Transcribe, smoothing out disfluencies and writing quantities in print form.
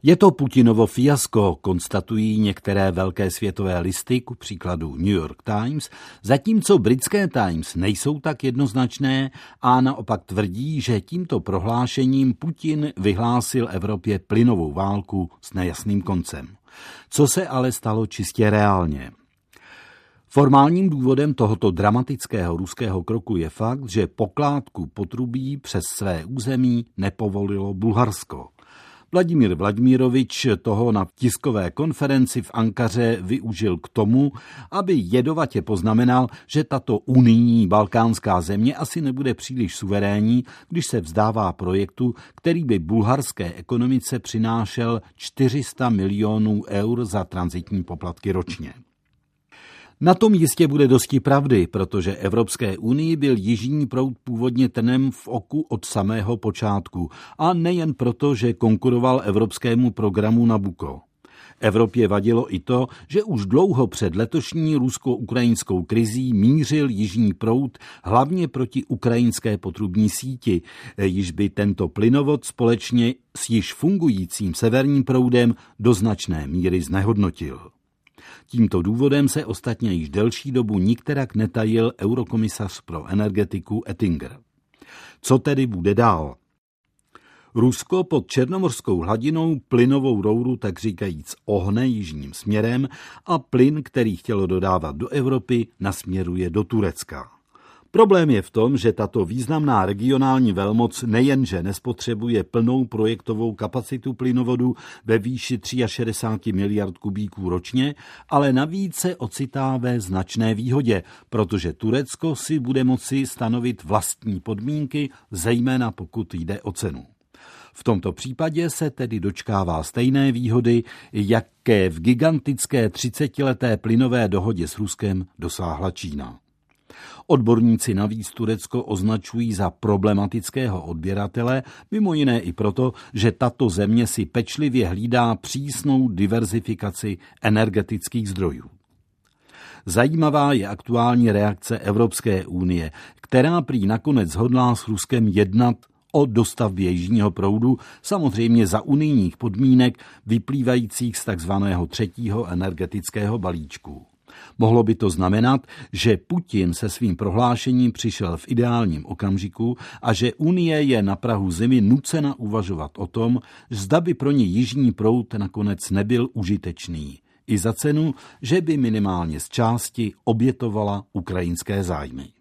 Je to Putinovo fiasko, konstatují některé velké světové listy, ku příkladu New York Times, zatímco britské Times nejsou tak jednoznačné a naopak tvrdí, že tímto prohlášením Putin vyhlásil Evropě plynovou válku s nejasným koncem. Co se ale stalo čistě reálně? Formálním důvodem tohoto dramatického ruského kroku je fakt, že pokládku potrubí přes své území nepovolilo Bulharsko. Vladimír Vladimirovič toho na tiskové konferenci v Ankaře využil k tomu, aby jedovatě poznamenal, že tato unijní balkánská země asi nebude příliš suverénní, když se vzdává projektu, který by bulharské ekonomice přinášel 400 milionů eur za tranzitní poplatky ročně. Na tom jistě bude dosti pravdy, protože Evropské unii byl jižní proud původně trnem v oku od samého počátku a nejen proto, že konkuroval evropskému programu Nabucco. Evropě vadilo i to, že už dlouho před letošní rusko-ukrajinskou krizí mířil jižní proud hlavně proti ukrajinské potrubní síti, již by tento plynovod společně s již fungujícím severním proudem do značné míry znehodnotil. Tímto důvodem se ostatně již delší dobu nikterak netajil eurokomisař pro energetiku Oettinger. Co tedy bude dál? Rusko pod černomořskou hladinou plynovou rouru tak říkajíc ohne jižním směrem a plyn, který chtělo dodávat do Evropy, nasměruje do Turecka. Problém je v tom, že tato významná regionální velmoc nejenže nespotřebuje plnou projektovou kapacitu plynovodu ve výši 63 miliard kubíků ročně, ale navíc se ocitá ve značné výhodě, protože Turecko si bude moci stanovit vlastní podmínky, zejména pokud jde o cenu. V tomto případě se tedy dočkává stejné výhody, jaké v gigantické 30leté plynové dohodě s Ruskem dosáhla Čína. Odborníci navíc Turecko označují za problematického odběratele, mimo jiné i proto, že tato země si pečlivě hlídá přísnou diverzifikaci energetických zdrojů. Zajímavá je aktuální reakce Evropské unie, která prý nakonec hodlá s Ruskem jednat o dostavbě jižního proudu, samozřejmě za unijních podmínek vyplývajících z takzvaného třetího energetického balíčku. Mohlo by to znamenat, že Putin se svým prohlášením přišel v ideálním okamžiku a že Unie je na prahu zimy nucena uvažovat o tom, zda by pro ně jižní proud nakonec nebyl užitečný. I za cenu, že by minimálně z části obětovala ukrajinské zájmy.